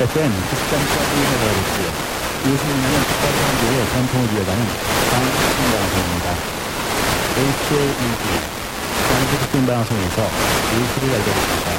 FM 93.1MHz 요즘 있는 북한한국의 전통을 이어가는 방송방송입니다. HAED 방송방송에서 뉴스를 알려드립니다.